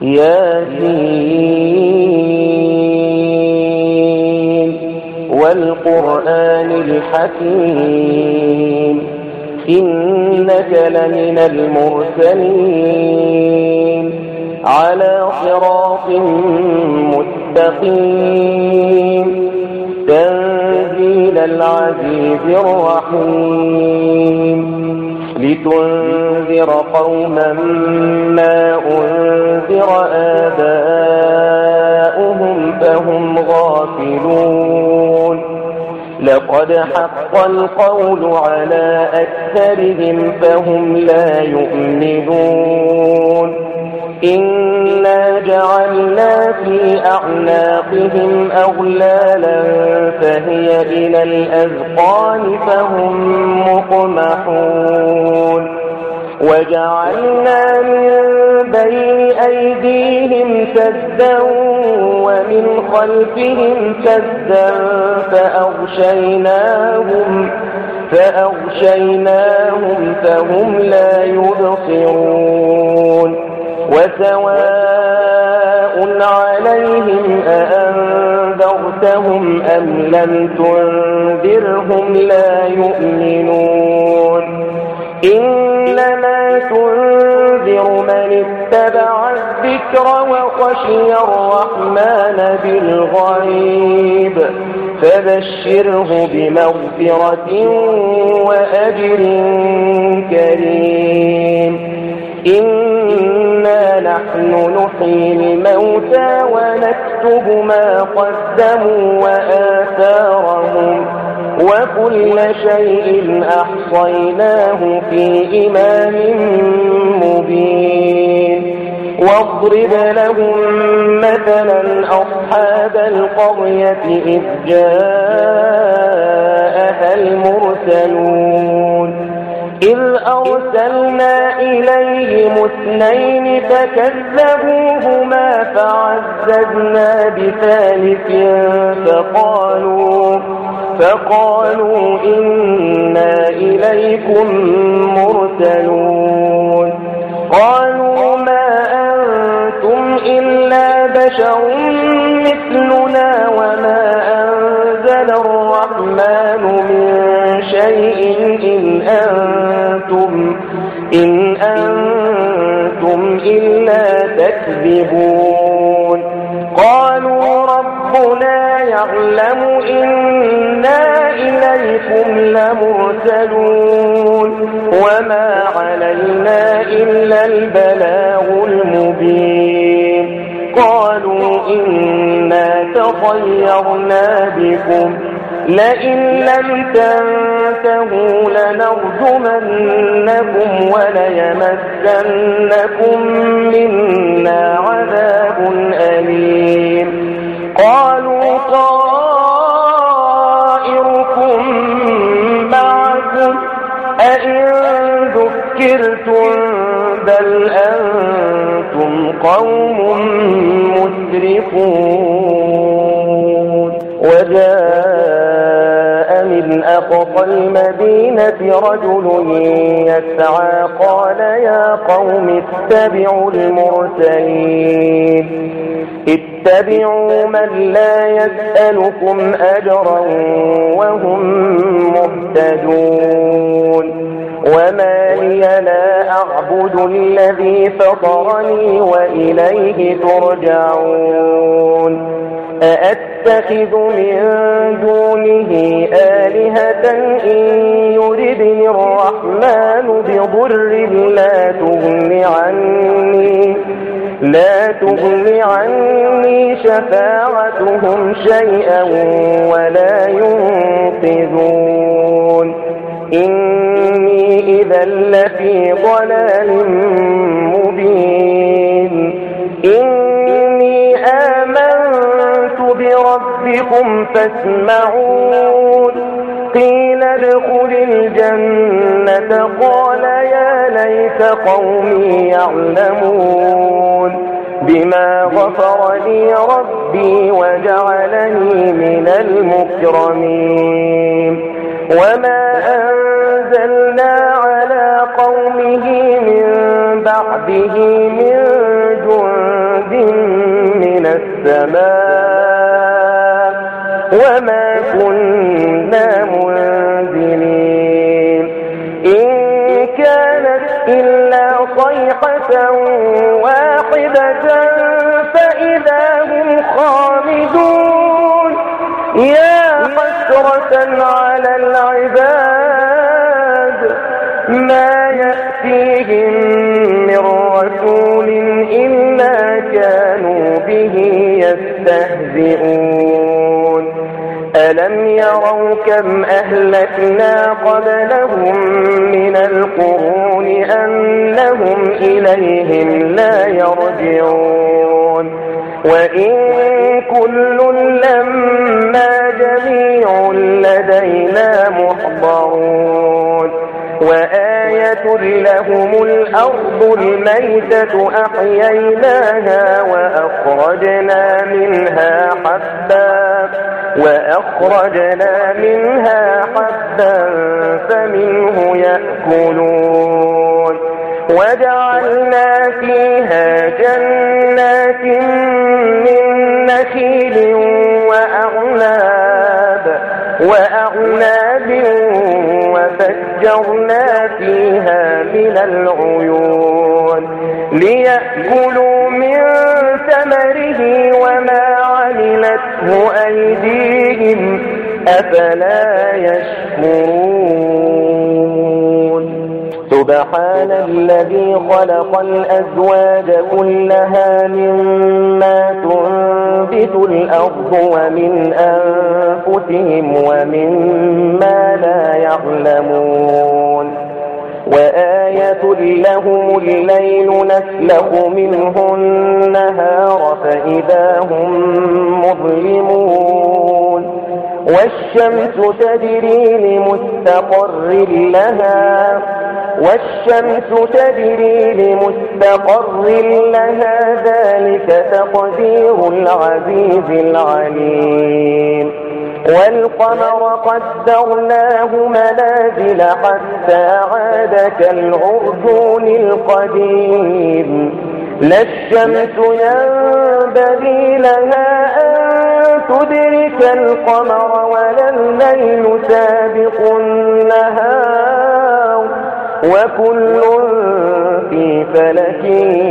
ياسين والقرآن الحكيم إنك لمن المرسلين على صراط مستقيم تنزيل العزيز الرحيم لتنذر قوما ما أنذر آباؤهم فهم غافلون لقد حق القول على أكثرهم فهم لا يؤمنون إنا جعلنا في أعناقهم أغلالا فهي إلى الأذقان فهم مقمحون وجعلنا من بين أيديهم سدا ومن خلفهم سدا فأغشيناهم فهم لا يبصرون وسواء عليهم أأنذرتهم أم لم تنذرهم لا يؤمنون إنما تنذر من اتبع الذكر وخشي الرحمن بالغيب فبشره بمغفرة وأجر كريم إنا نحن نحيي الموتى ونكتب ما قدموا وآثارهم وكل شيء أحصيناه في إمام مبين واضرب لهم مثلا أصحاب القرية إذ جاءها المرسلون إذ أرسلنا إليهم 2 فكذبوهما فعززنا بثالث فقالوا إنا إليكم مرسلون قالوا ما أنتم إلا بشر مثلنا وما أنزل الرحمن من شيء إن أنتم إلا تكذبون قالوا ربنا يعلم إنا إليكم لمرسلون وما علينا إلا البلاغ المبين قالوا إنا تطيرنا بكم لئن لم تنتهوا لنرجمنكم وليمسنكم منا عذاب أليم قالوا طائركم معكم أئن ذكرتم بل أنتم قوم مسرفون وجاء من أقصى المدينة رجل يسعى قال يا قوم اتبعوا المرسلين اتبعوا من لا يسألكم أجرا وهم مهتدون وما لي لا أعبد الذي فطرني وإليه ترجعون أأتخذ من دونه آلهة إن يردني الرحمن بضر لا تغني عني شفاعتهم شيئا ولا ينقذون إني إذا لفي ضلال مبين إني آمنت بربكم فاسمعون قيل ادخل الجنة قال يا ليت قومي يعلمون بما غفر لي ربي وجعلني من المكرمين وما أنزلنا على قومه من بعده من جند وما كنا منزلين إن كانت إلا صيحة واحدة فإذا هم خامدون يا حسرة على العباد ما يأتيهم من رسول إلا كانوا به يستهزئون ألم يروا كم أهلكنا قبلهم من القرون أنهم إليهم لا يرجعون وإن كل لما جميع لدينا محضرون وآية لهم الأرض الميتة أحييناها وأخرجنا منها حبا فمنه يأكلون وجعلنا فيها جنات من نخيل وأعناب وفجرنا فيها من العيون ليأكلوا من ثمره وما عملته أيديهم أفلا يشكرون سبحان الذي خلق الأزواج كلها مما تنبت الأرض ومن أنفسهم ومما لا يعلمون وآية لهم الليل نسلخ منه النهار فإذا هم مظلمون والشمس تجري لمستقر لها ذلك تقدير العزيز العليم والقمر قدرناه منازل حتى عاد كالعرجون القديم لا الشمس ينبغي لها أن تدرك القمر ولا الليل سابق النهار وكل في فلك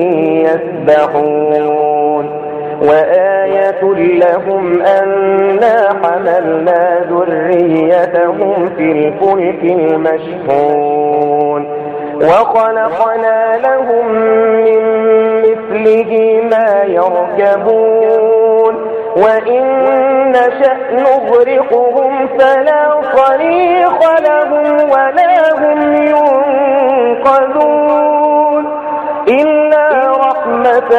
يسبحون وآية لهم أنا حملنا ذريتهم في الفلك المشحون وخلقنا لهم من مثله ما يركبون وإن نشأ نغرقهم فلا صريخ لهم ولا هم ينقذون إلا رحمة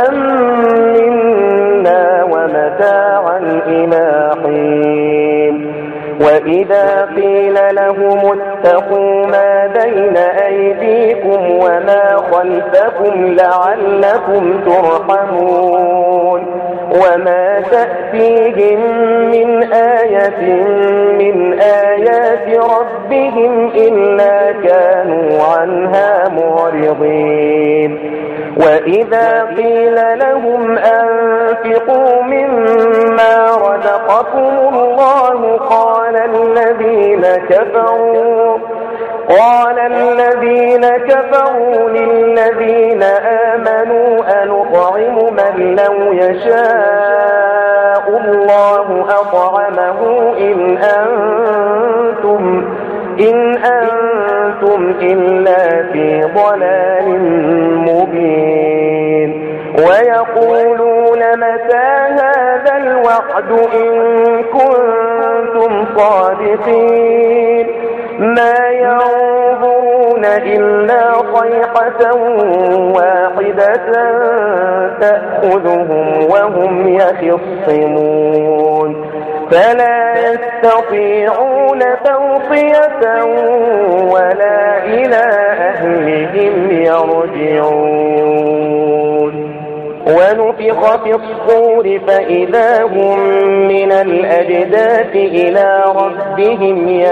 منا ومتاعا إلى حين وإذا قيل لهم اتقوا ما بين أيديكم وما خلفكم لعلكم ترحمون وما تأتيهم من آية من آيات ربهم إلا كانوا عنها معرضين وإذا قيل لهم أنفقوا مما رزقكم الله قال الذين كفروا للذين آمنوا أنطعم من لو يشاء الله أطعمه إن أنتم إلا في ضلال مبين ويقولون متى هذا الوعد إن كنتم صادقين ما ينظرون إلا صيحة واحدة تأخذهم وهم يخصمون فلا يستطيعون توصية ولا إلى أهلهم يرجعون ونفخ في الصور فإذا هم من الأجداث إلى ربهم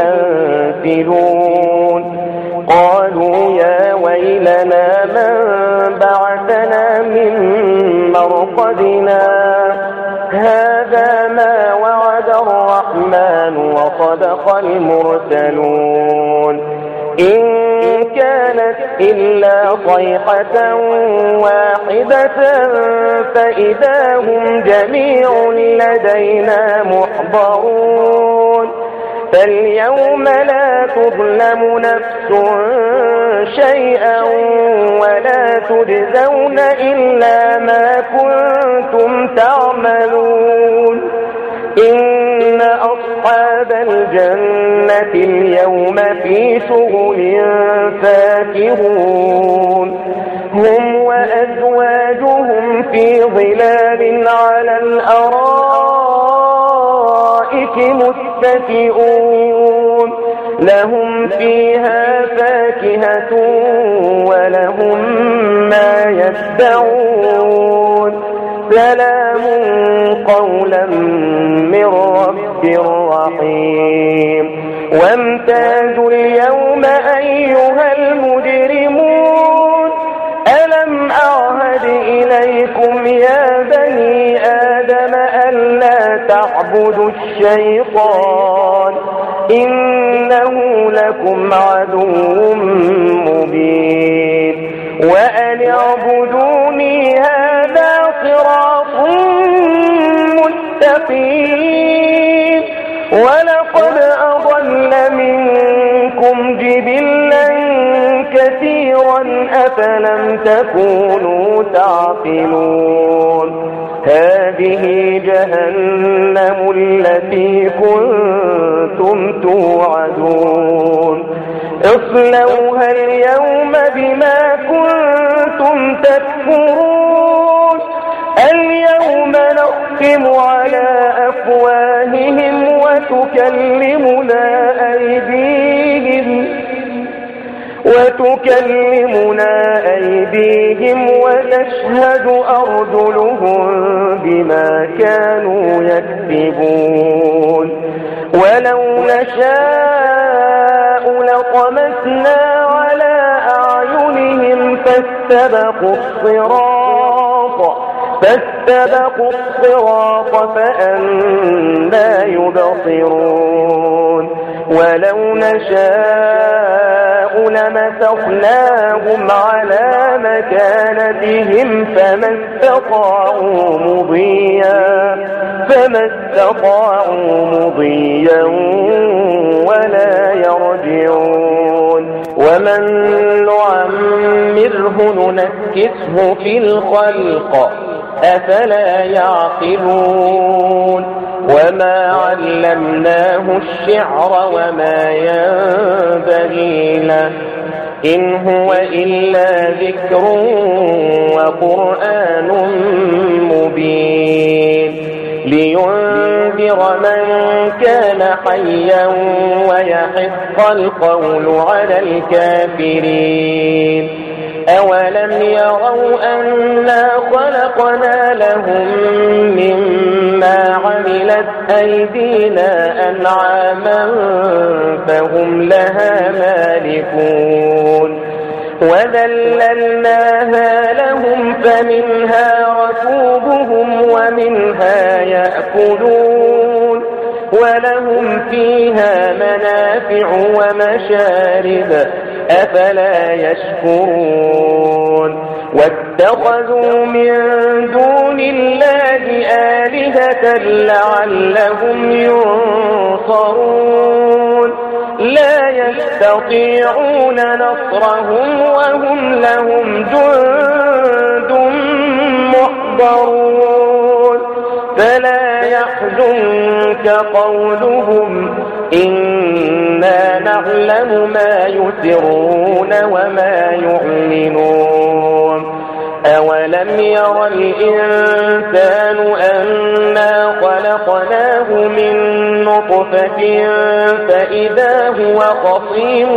ينسلون قالوا يا ويلنا من بعثنا من مرقدنا هذا ما وعد الرحمن وصدق المرسلون إن كانت إلا صيحة واحدة فإذا هم جميع لدينا محضرون فاليوم لا تظلم نفس شيئا ولا تجزون إلا ما كنتم تعملون إن أصحاب الجنة اليوم في شغل فاكهون هم وأزواجهم في ظلال على الأرائك متكئون لهم فيها فاكهة ولهم ما يدعون سلام قولا من رب رحيم وامتازوا اليوم أيها المجرمون ألم أعهد إليكم يا بني آدم ألا تعبدوا الشيطان إنه لكم عدو مبين وأن اعبدوني هذا صراط مستقيم ولقد أضل منكم جبلا كثيرا أفلم تكونوا تعقلون هذه جهنم التي كنتم توعدون اصلوها اليوم بما كنتم تكفرون اليوم نختم على أفواههم وتكلمنا أيديهم وتشهد أرجلهم بما كانوا يكسبون ولو نشاء لطمسنا على أعينهم فاستبقوا الصراط فأنى يبصرون ولو نشاء لمسخناهم على مكانتهم فما استطاعوا مضيا ولا يرجعون ومن نعمره ننكسه في الخلق أفلا يعقلون وما علمناه الشعر وما ينبغي له إن هو إلا ذكر وقرآن مبين لينذر من كان حيا ويحق القول على الكافرين أولم يروا أنا خلقنا لهم مما عملت أيدينا أنعاما فهم لها مالكون وذللناها لهم فمنها ركوبهم ومنها يأكلون ولهم فيها منافع ومشارب أفلا يشكرون واتخذوا من دون الله آلهة لعلهم ينصرون لا يستطيعون نصرهم وهم لهم جند محضرون فلا يحزنك قولهم إنا نعلم ما يسرون وما يعلنون أولم ير الإنسان أنا خلقناه من نطفة فإذا هو خصيم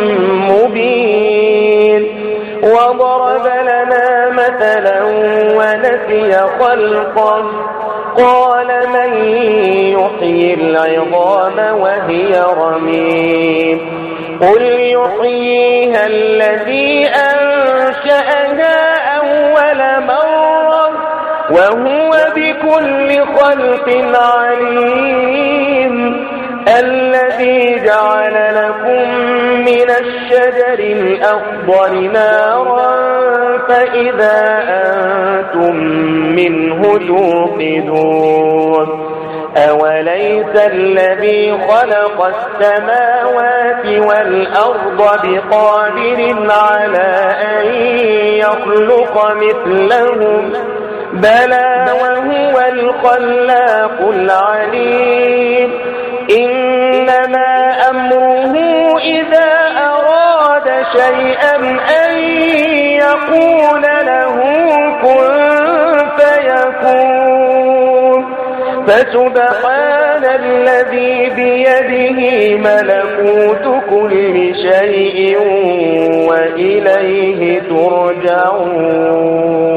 مبين وضرب لنا مثلا ونسي خلقه قال من يحيي العظام وهي رميم قل يحييها الذي أنشأها أول مرة وهو بكل خلق عليم الذي جعل لكم من الشجر الأخضر نارا فإذا أنتم منه توقدون أوليس الذي خلق السماوات والأرض بقادر على أن يخلق مثلهم بلى وهو الخلاق العليم إنما أمره إذا أراد شيئا أن يقول له كن فيكون فسبحان الذي بيده ملكوت كل شيء وإليه ترجعون